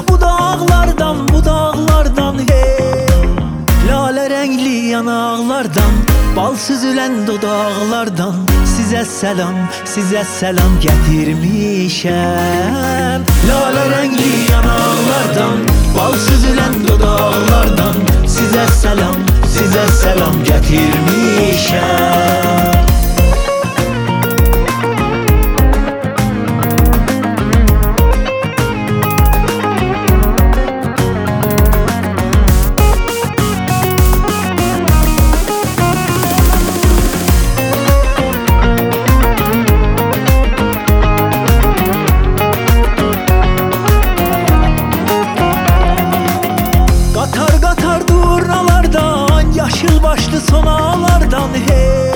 bu dağlardan, bu dağlardan hey. Lale renkli yanaklardan, bal süzülen dudaklardan size selam getirmişem. Lale renkli yanaklardan, bal süzülen dudaklardan size selam getirmişem. Yaşıl başlı sonalardan hey.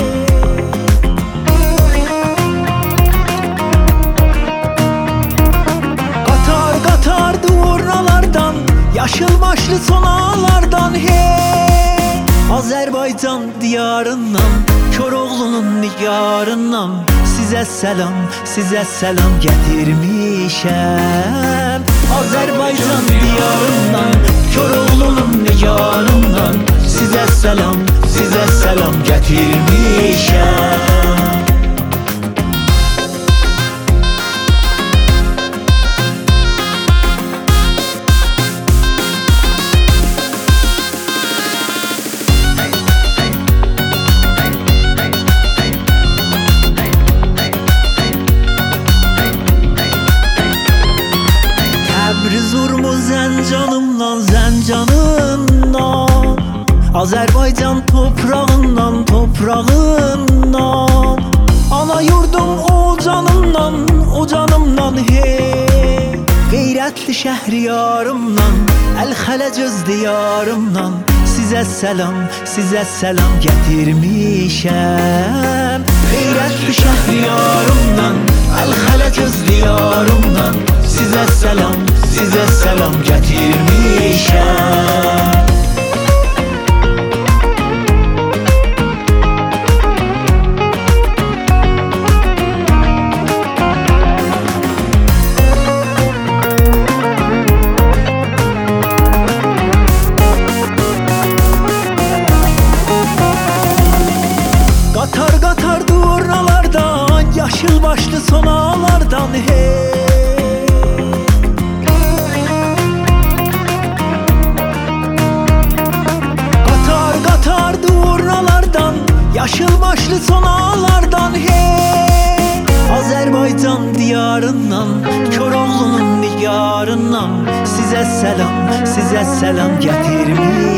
Katar katar durnalardan, yaşıl başlı sonalardan hey. Azerbaycan diyarından, Koroğlu'nun nigarından size selam getirmişem. Azerbaycan diyarından, Koroğlu'nun nigarından size selam getirmişem. Təbriz urmu Zəncanımdan, Zəncanımdan, Azerbaycan toprağından, toprağından, ana yurdum o canımdan, o canımdan hey. Qeyrətli şəhriyarımdan, Əl-Xələcöz diyarımdan size selam getirmişem. Qeyrətli şəhriyarımdan, Əl-Xələcöz diyarımdan size selam getirmişem. Katar katar durnalardan, yaşıl başlı sonalardan hey. Katar katar durnalardan, yaşıl başlı sonalardan hey. Azerbaycan diyarından, Koroğlu'nun nigarından size selam getirmiş.